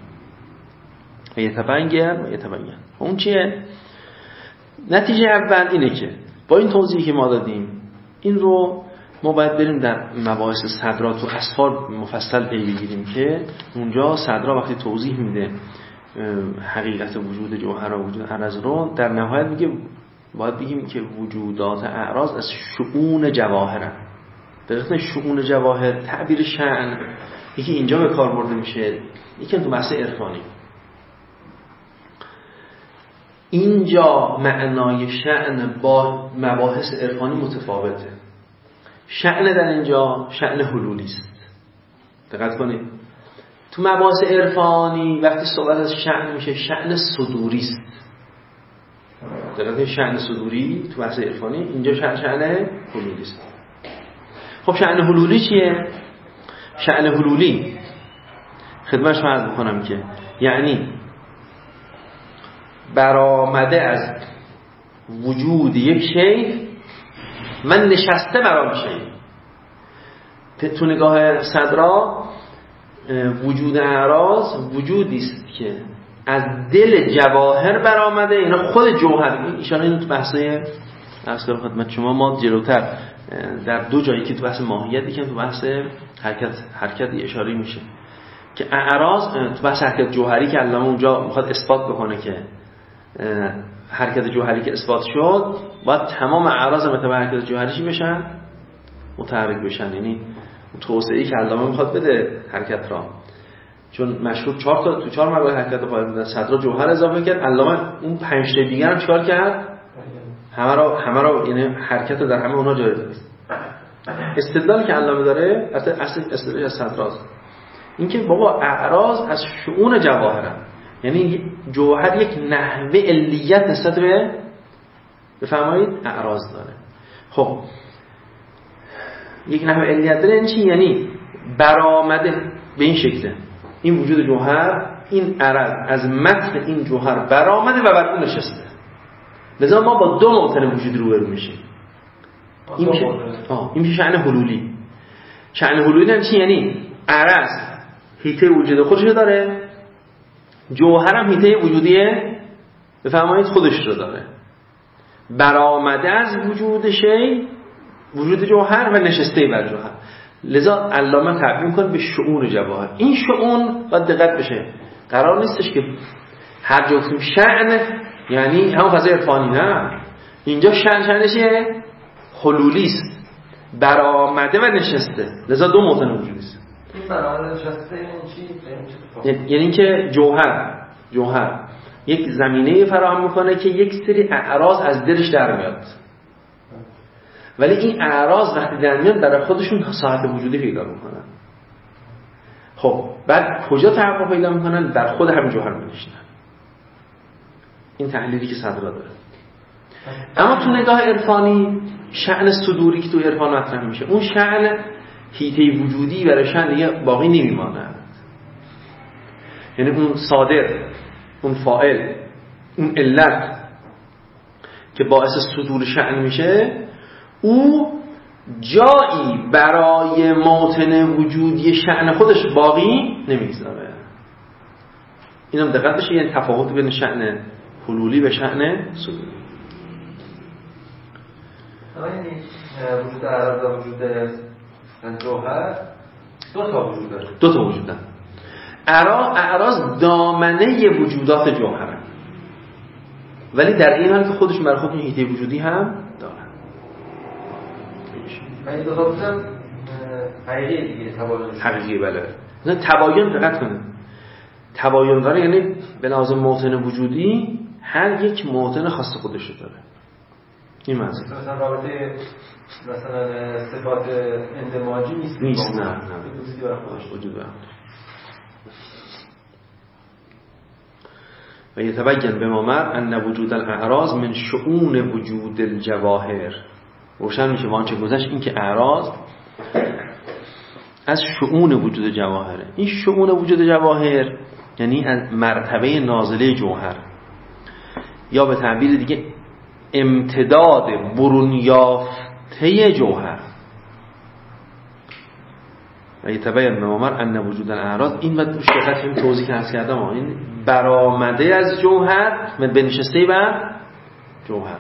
B: یتبین. اون چیه؟ نتیجه اول اینه که با این توضیحی که ما دادیم این رو ما باید بریم در مباحث صدرات و اسفار مفصل پی بگیریم که اونجا صدرا وقتی توضیح میده حقیقت وجود جوهر و وجود عرض رو، در نهایت میگه باید بگیم که وجودات اعراض از شؤون جواهرن. دقیقاً شؤون جواهر تعبیر شأن یکی اینجا به کار برده میشه، یکی تو بحث عرفانی. اینجا معنای شأن با مباحث عرفانی متفاوته. شأن در اینجا شأن حلولی است. دقت کنید، تو مباحث عرفانی وقتی صحبت از شأن میشه شأن صدوری است. دقیقاً شأن صدوری تو بحث عرفانی، اینجا شأن حلولی است. خب شأن حلولی چیه؟ شأن حلولی خدمتش عرض بکنم که یعنی برآمده از وجود یک شی من نشسته بر آن شی. تو نگاه صدرا وجود اعراض وجودی است که از دل جواهر برآمده، اینا خود جوهر. این اشاره اینو تو بحثای اصلا خدمت شما ما جلوتر در 2 جایی که تو بحث ماهیت که تو بحث حرکت اشاره میشه که اعراض تو بحث حرکت جوهری که علامه اونجا میخواد اثبات بکنه که حرکت جوهری که اثبات شد باید تمام اعراض متابع حرکت جوهری چی بشن؟ متحرک بشن. یعنی توسعه‌ای که علامه میخواد بده حرکت را، چون مشهور 4 تا تو 4 مبحث حرکت قائل بودن، صدر جوهر اضافه کرد، علامه اون 5 تا دیگه هم چیکار کرد؟ همه رو یعنی حرکت رو در همه اونها جاری داد. استدلالی که علامه داره اصل استدلال از صدراست این که بابا اعراض از شؤون جواهرن، یعنی جوهر یک نحوه علیت نسبت به بفرمایید اعراض داره. خب یک نحوه علیت داره، این چی؟ یعنی برآمده به این شکله این وجود جوهر، این عرض از متن این جوهر برآمده و بر اون نشسته. لذا ما با 2 ممتن وجود روبرو میشیم. این میشه شأن حلولی. شأن حلولی هم چی؟ یعنی عرض حیطه وجود خودش رو داره، جوهر هم حیطه وجودیه بفرمایید خودش رو داره، برآمده از وجود شی وجود جوهر و نشسته بر جوهر. لذا علامه تعبیر می‌کنه به شؤون جواهر. این شؤون باید دقت بشه، قرار نیستش که هر جا گفتیم شأن یعنی همون فضای عرفانی، نه، اینجا شأن چیه؟ حلولی است، برآمده و نشسته. لذا 2 موطن وجودی است.
C: این برآمده نشسته یعنی چی؟
B: یعنی که جوهر یک زمینه فراهم میکنه که یک سری اعراض از دلش در میاد، ولی این اعراض وقتی در میاد برای خودشون صاحب وجودی پیدا میکنن. خب بعد کجا تحقق پیدا میکنن؟ در خود همین جوهر میشینن. این تحلیلی که صدرا داره. اما تو نگاه عرفانی شأن صدوری که تو عرفان مطرح میشه، اون شأن حیطه وجودی برای شأن دیگه باقی نمیماند. یعنی اون صادر، اون فاعل، اون علت که باعث صدور شأن میشه، او جایی برای موطن وجودی شأن خودش باقی نمیگذاره. اینم دقت بشه، یعنی تفاوت بین شأن حلولی و شأن صدوری.
C: یعنی وجود اعراض و وجود جوهر 2 تا وجود داره.
B: 2 تا وجود داره. اعراض دامنه وجودات جوهره. ولی در این حال که خودشون برای خودشون هیته وجودی هم دارن.
C: من این دو تا بودم حقیقی دیگه، تباین
B: حقیقی. بله تباین دقت کنید، تباین داره یعنی به لحاظ موطن وجودی هر یک موطن خاص خودش داره. این
C: مثلا رابطه مثلا صفات اندماجی نیست.
B: نه
C: وجود داره.
B: و یتبین به ما مر ان وجود الاعراض من شؤون وجود الجواهر. روشن میشه وانچه گذشت این که اعراض از شؤون وجود جواهره. این شؤون وجود جواهر یعنی از مرتبه نازله جوهر، یا به تعبیر دیگه امتداد برون یافته جوهر. و یتبین به ما مر ان وجود الاعراض، این و روش دقت کنیم توضیح که عرض کردم، این برآمده از جوهر و بنشسته بر جوهر.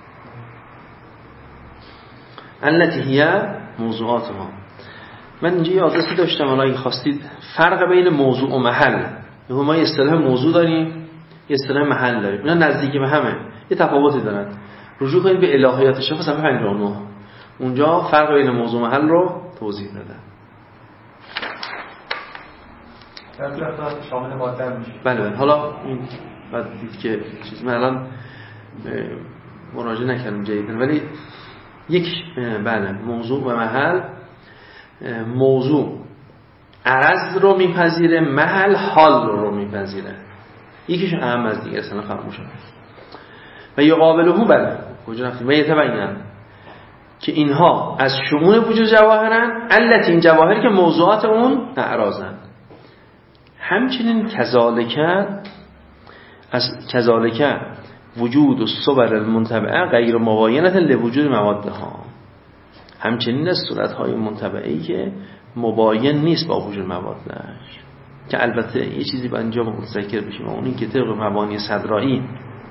B: التي هي موضوعاتها. من اینجا یه آدرسی داشتم، حالا اگه خواستید فرق بین موضوع و محل، ما یه اصطلاح موضوع داریم، یه اصطلاح محل داریم، اینا نزدیک به همه، یه تفاوتی دارن. رجوع کنید به الهیات شفا صفحه 59، اونجا فرق بین موضوع و محل رو توضیح دادن.
C: شامل ماده میشه.
B: بله. حالا این بعد دید که چیز من الان مراجعه نکردم جدیدن، ولی یک بله موضوع و محل، موضوع عرض رو میپذیره، محل حال رو میپذیره، یکیش اهم از دیگه اصلا فراموشه. و یقابله بله کجا رفتیم و یتبین که اینها از شمول وجود جواهرن، التی این جواهری که موضوعات اون اعراضن. همچنین کذالک وجود الصور المنتبعه غیر مباینه لوجود موادها. همچنین از صورت‌های منتبعه‌ای که مباین نیست با وجود موادش، که البته یه چیزی با اینجا متذکر بشیم، اون این که طبق مبانی صدرایی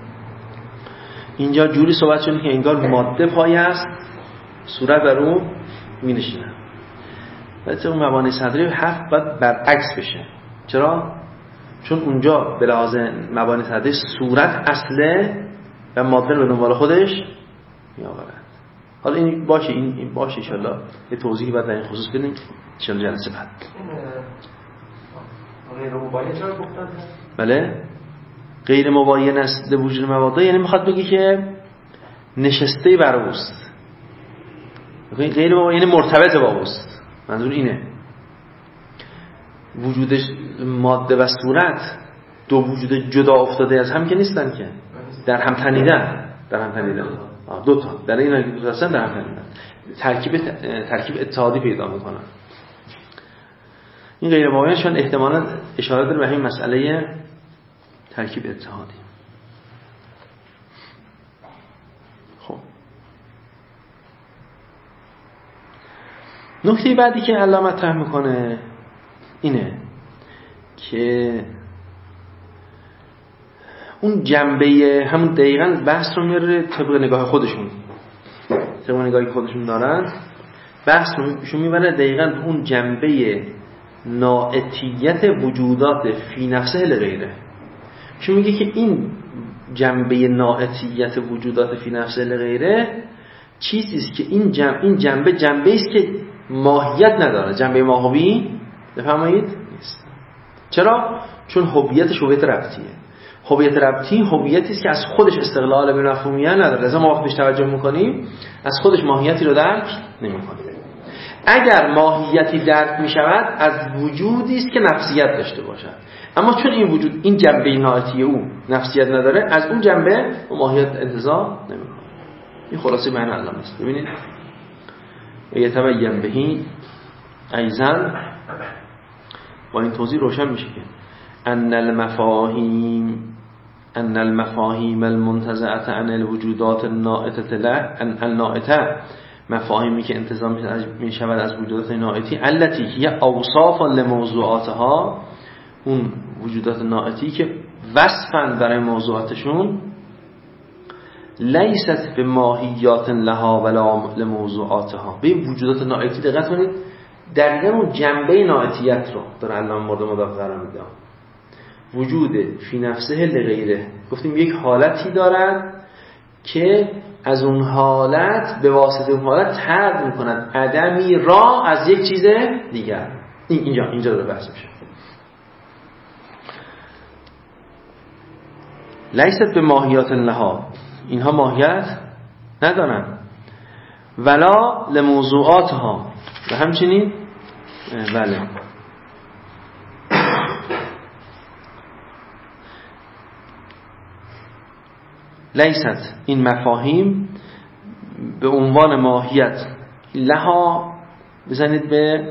B: اینجا جوری صحبت شده که انگار ماده پایه است، صورت بر اون می‌نشینه. و طبق مبانی صدرایی حرف باید برعکس بشه. چرا؟ چون اونجا به لحاظ مبانی صدرایی صورت اصله و ماده به دنبال خودش می‌آورد. حالا این باشه، این باشه ان شاءالله یه توضیحی بعد در این خصوص بدیم ان شاءالله جلسه بعد.
C: غیر مباین چرا گفتن؟
B: بله غیر مباین است به وجود مواد، یعنی میخواد بگی که نشسته بر اوست. غیر مباین یعنی مرتبط با اوست، منظور اینه. وجودش ماده و صورت دو وجود جدا افتاده از هم که نیستن، که در هم تنیدن. دو تا در این حالت دو تا هستن در هم تنیدن، ترکیب اتحادی پیدا میکنن. این غیر مباینشون احتمالاً اشاره داره به همین مسئله ترکیب اتحادی. خب نکته بعدی که علامه مطرح میکنه اینه که اون جنبه همون دقیقاً بحث رو میاره طبق نگاه خودشون، طبق نگاهی که خودشون دارن بحث رو میبره دقیقاً اون جنبه ناعتیت وجودات فی نفسه لغیره. چون میگه که این جنبه ناعتیت وجودات فی نفسه لغیره چیزی است که این جنبه است که ماهیت نداره، جنبه ماهوی بفهمید نیست. چرا؟ چون هویتش هویت ربطیه. هویت ربطی هویتی است که از خودش استقلال به مفهومیت نداره، لذا ما وقتی توجه میکنیم از خودش ماهیتی رو درک نمیکنیم. اگر ماهیتی درک میشود از وجودی است که نفسیت داشته باشد، اما چون این وجود این جنبه ناعتی او نفسیت نداره، از اون جنبه و ماهیت انتزاع نمیکنه. این خلاصه معنی علامه است. ببینید یتبین بهی ایضا با این توضیح روشن میشه که ان المفاهیم المنتزعه عن الوجودات النائته النائته، مفاهیمی که انتزاع می شود از وجودات نائتی، التي هي اوصاف لموضوعاتها، اون وجودات نائتی که وصفن برای موضوعاتشون، لیست به ماهیات لها ولا لموضوعاتها. به وجودات نائتی دقت کنید، دقیقاً اون جنبه نائتیت رو در علامه مورد مدافع قرار میده. وجود فی نفسه لغیره. گفتیم یک حالتی دارد که از اون حالت به واسطه اون حالت طرد میکند عدمی را از یک چیز دیگر. اینجا داره بحث میشه. لیست به ماهیات لها، اینها ماهیت ندارن، ولا لموضوعاتها، و همچنین بله لیست این مفاهیم به عنوان ماهیت لها، بزنید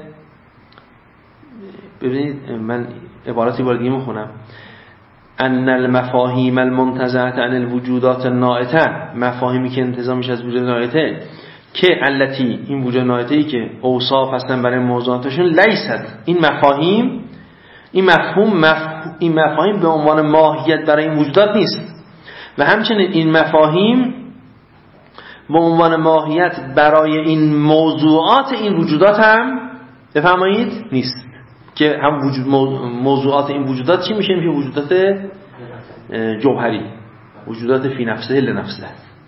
B: ببینید من عبارتی بار دیگه میخونم، ان المفاهیم المنتزعه عن الوجودات النائته، مفاهیمی که انتزاع میشه از وجود نائته، که التی این وجود نائته‌ای که اوصاف هستن برای موضوعاتشون، لیست این مفاهیم این مفاهیم به عنوان ماهیت برای این وجودات نیست، و همچنین این مفاهیم به عنوان ماهیت برای این موضوعات این وجودات هم بفرمایید نیست، که هم موضوعات این وجودات چی میشه؟ میشه وجودات جوهری، وجودات فی نفسه لنفسه.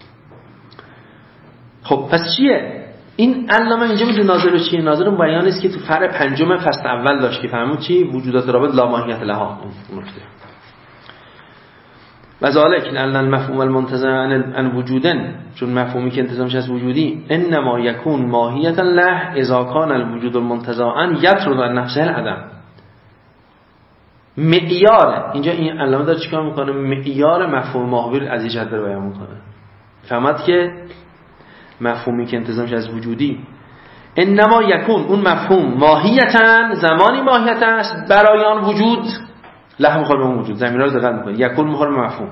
B: خب پس چیه؟ این علامه اینجا میگه ناظر به چیه؟ ناظر اون بیانی است که تو فرع پنجم فصل اول داشت که فهمون چی؟ وجودات رابط لا ماهیت لها. نکته و ذالک ان المفهوم المنتزع عن وجودن، چون مفهومی که انتزاع میشه از وجودی، انما یکون ماهیت له اذا کان الوجود المنتزع عن یطرد عن نفسه العدم. معیار اینجا این علامه داره چیکار میکنه؟ معیار مفهوم ماهوی از این جهت داره بیان میکنه. فهمت که مفهومی که انتزاع میشه از وجودی، انما یکون اون مفهوم ماهیتاً، زمانی ماهیت است برای آن وجود، له مخالف اون وجود، زمیرها رو دقت میکنه، یکون مخالف مفهوم،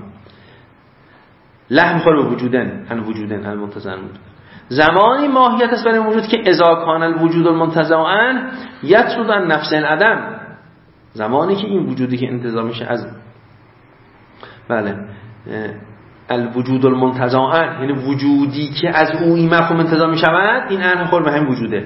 B: له مخالف وجودن المنتزع عن زمانی ماهیت است برای اون وجود که اذا کان الوجود المنتزع عن یطرد عن نفس العدم، زمانی که این وجودی که انتزاع میشه از الوجود المنتزع عن، یعنی وجودی که از او این مفهوم انتزاع میشود، این عن خود به همین وجوده،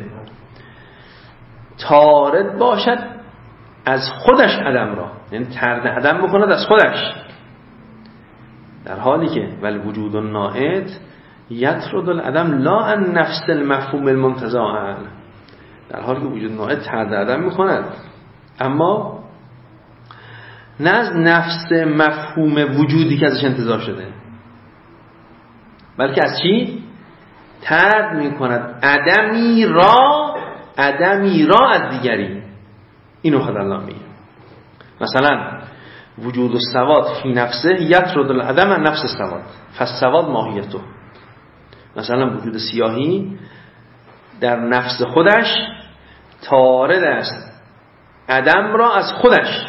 B: طارد باشد از خودش عدم را، یعنی طرد عدم بکند از خودش، در حالی که والوجود النائت یطرد العدم لا عن نفس المفهوم المنتزع عن، در حالی که وجود نائت طرد عدم میکند اما نه از نفس مفهوم وجودی که ازش انتزاع شده، بلکه از چی؟ طرد میکند عدمی را از دیگری. اینو خود الله میگه. مثلا وجود السواد فی نفسه یطرد العدم عن نفس السواد فالسواد ماهیته. مثلا وجود سیاهی در نفس خودش طارد است عدم را از خودش،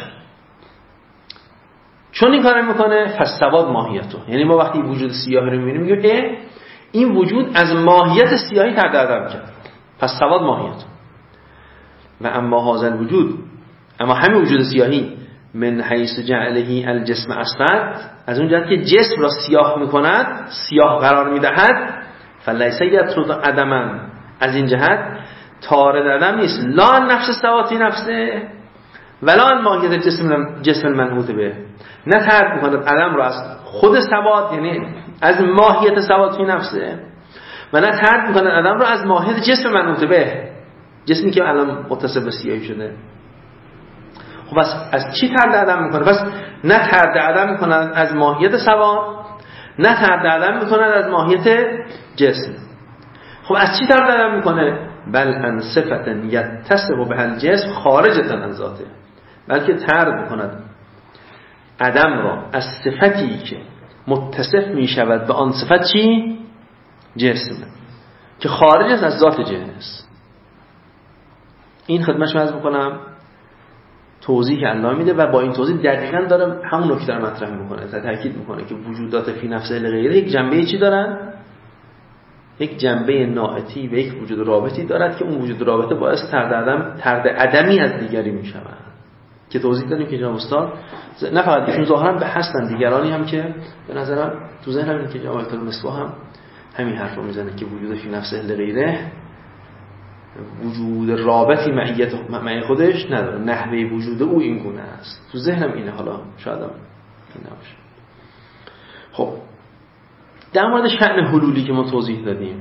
B: چون این کار میکنه فالسواد ماهیته. یعنی ما وقتی وجود سیاهی رو میبینیم میگیم این وجود از ماهیت سیاهی طرد عدم کرد، پس سواد ماهیته. و اما هذا الوجود، اما همین وجود سیاهی من حیث جعله الجسم اسود، از اون جهت که جسم را سیاه میکند، سیاه قرار میدهد، فلیس یطرد عدما، از این جهت طارد عدم نیست، لا نفس سواتی نفسه ولا ماهیت جسم المنحوت به، نه طرد میکند عدم را از خود سواد، یعنی از ماهیت سواتی نفسه، و نه طرد میکند عدم را از ماهیت جسم منحوت به، جسمی که الان متصف به سیاهی شده. خب از چی طرد عدم میکنه؟ پس نه طرد عدم میکنه از ماهیت سواد، نه طرد عدم میکنه از ماهیت جسم. خب از چی طرد عدم میکنه؟ بل ان صفت یتصف به الجسم خارجه عن ذاته، بلکه طرد میکند عدم را از صفتی که متصف میشود به آن صفت چی؟ جسم، که خارج است از ذات جنس. این خدمتشو عرض بکنم توضیح که الله میده و با این توضیح دقیقاً داره همون نکته رو مطرح میکنه، تاکید میکنه که وجودات فی نفسه لغیره یک جنبه چی دارن؟ یک جنبه نائتی و یک وجود رابطی دارد که اون وجود رابطه باعث طرد عدمی از دیگری میشود، که توضیح دادیم که جناب استاد نه فقط ایشون ظاهرا به هستن، دیگرانی هم که به نظرم تو ذهنم اینه که جناب المصباح هم همین حرفو میزنه که وجود فی نفسه لغیره وجود رابطی معی خودش نداره. نحوه وجود او این گونه است. تو ذهنم اینه، حالا شاید هم این نباشه. خب در مورد شأن حلولی که ما توضیح دادیم،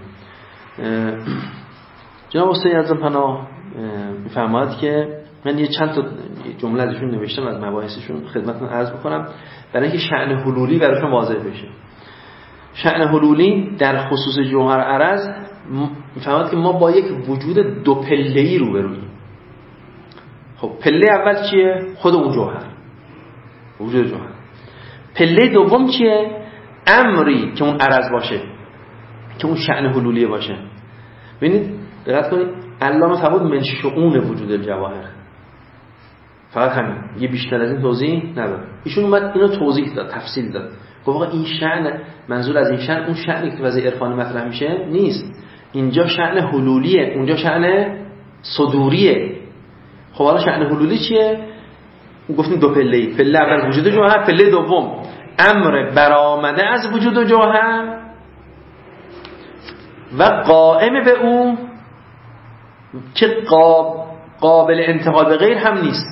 B: جناب استاد اعظم پناه میفرماید که من یه چند تا جمله ازشون نوشتم از مباحثشون خدمتتون عرض بکنم برای اینکه شأن حلولی براشون واضح بشه. شأن حلولی در خصوص جوهر عرض میفرماید که ما با یک وجود دو پله‌ای روبرویم. خب پله اول چیه؟ خود اون جوهر، وجود جوهر. پله دوم چیه؟ امری که اون عرض باشه، که اون شأن حلولی باشه. ببینید دقت کنید، علامه فرمود من شؤون وجود الجواهر، فقط همین، یه بیشتر از این توضیح نداد. ایشون اومد اینو توضیح داد، تفصیل داد، گفت آقا این شأن، منظور از این شأن اون شأنی که تو وضع عرفانی مطرح میشه نیست، اینجا شأن حلولیه، اونجا شأن صدوریه. خب حالا شأن حلولی چیه؟ گفتیم دو پله‌ای، پله اول وجود جوهر، پله دوم امر برآمده از وجود جوهر و قائم به او که قابل انتقال به غیر هم نیست.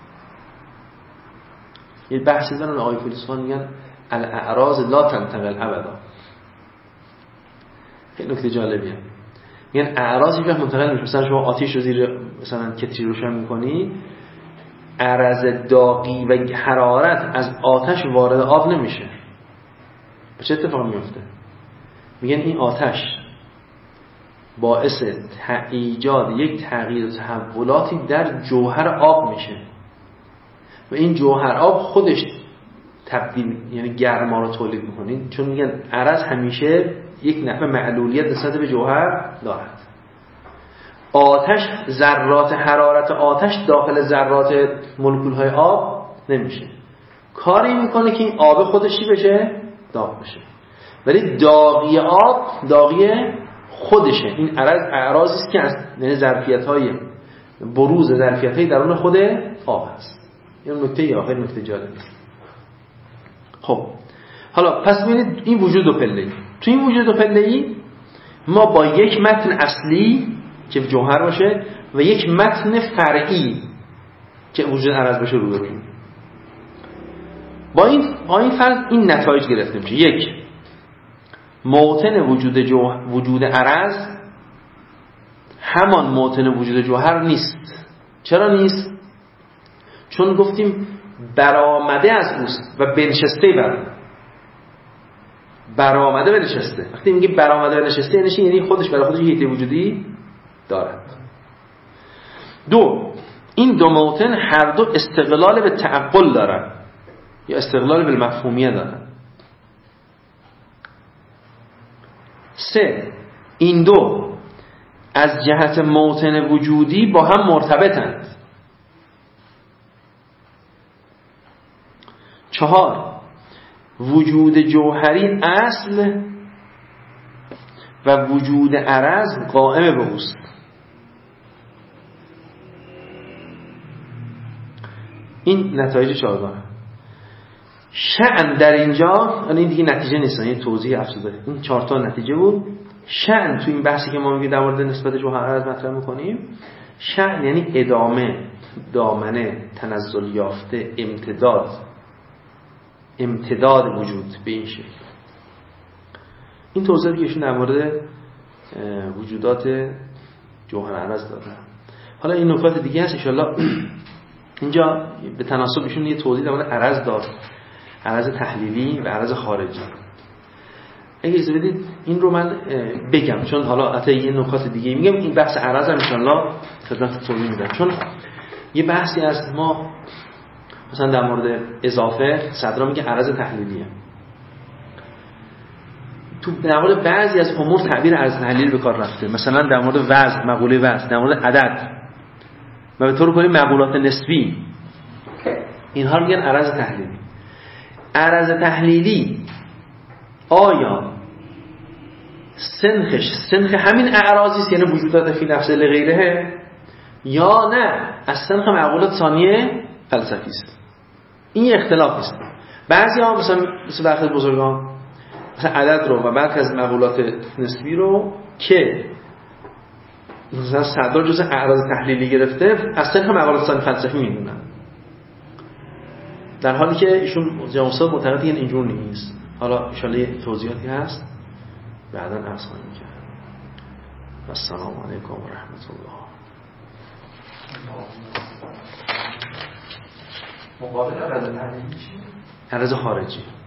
B: یه بحثی دارن آقای فیلسوفان میگن الاعراض لا تنتقل ابدا. خیلی نکته جالبیه. میگن اعراض هیچ وقت منتقل نمیشه. مثلا شما آتش رو زیر مثلا کتری روشن میکنی، عرض داغی و حرارت از آتش وارد آب نمیشه. چه اتفاقی میفته؟ میگن این آتش باعث ایجاد یک تغییر و تحولاتی در جوهر آب میشه و این جوهر آب خودش تبدیل، یعنی گرما رو تولید میکنه. چون میگن عرض همیشه یک نحوه معلولیت نسبت به جوهر دارد. آتش، ذرات حرارت آتش داخل ذرات مولکول‌های آب نمیشه، کاری میکنه که این آب خودش چی بشه؟ داغ بشه. ولی داغی آب داغی خودشه. این اعراضی است که از ظرفیت‌های بروز ظرفیت‌های درون خود آب هست. این نکته آخر، نکته جالبی. خب حالا پس ببینید این وجود دو پله‌ای. تو این وجود دو پله‌ای ما با یک متن اصلی که جوهر باشه و یک متن فرعی که وجود عرض باشه روبرویم. با این فرض این نتایج گرفته میشه. یک، موطن وجود عرض همان موطن وجود جوهر نیست. چرا نیست؟ چون گفتیم برآمده از اوست و بنشسته برآمده و نشسته. وقتی میگه برآمده و نشسته یعنی خودش برای خودش هیته وجودی دارد. دو، این دو موطن هر دو استقلال به تعقل دارن یا استقلال به مفهومیه دارن. سه، این دو از جهت موطن وجودی با هم مرتبطند. چهار، وجود جوهری اصل و وجود عرض قائم به اوست. این نتایج چهارگانه. شأن در اینجا، این دیگه نتیجه نیست، این توضیح افزوده. این 4 تا نتیجه بود. شأن تو این بحثی که ما میگیم در مورد نسبت جوهر عرض مطرح میکنیم، شأن یعنی ادامه، دامنه، تنزل یافته، امتداد وجود به این شکل. این توضیحی که ایشون در مورد وجودات جوهر عرض دادن. حالا این نکات دیگه هست ان شاء الله. اینجا به تناسب ایشون یه توضیح در مورد عرض داد، عرض تحلیلی و عرض خارجی. اگه اجازه بدید این رو من بگم، چون حالا حتی یه نکات دیگه میگم. این بحث عرض هم ان شاء الله خدمت توضیح میدم، چون یه بحثی از ما مثلا در مورد اضافه صدرا میگه عرض تحلیلیه. تو در مورد بعضی از امور تعبیر عرض تحلیلی به کار رفته، مثلا در مورد وزن، مقوله وزن، در مورد عدد و به طور کلی مقولات نسبی، اینها میگن عرض تحلیلی. عرض تحلیلی آیا سنخ همین اعراضی است، یعنی وجودات فی نفسه لغیره، یا نه از سنخ معقولات ثانیه فلسفی است؟ این اختلاف است. بعضی ها مثل برخی بزرگان مثلا عدد رو و بعضی از مقولات نسبی رو که مثلا سردار جزء اعراض تحلیلی گرفته از طریق مقالات ثانی فلسفی میدونن، در حالی که ایشون جناب استاد معتقد اینجور نیست. حالا ان شاء الله توضیحاتی هست بعداً عرض خواهیم کرد. السلام علیکم و رحمت الله.
C: مقابل اعراض تحلیلی چی؟
B: اعراض خارجی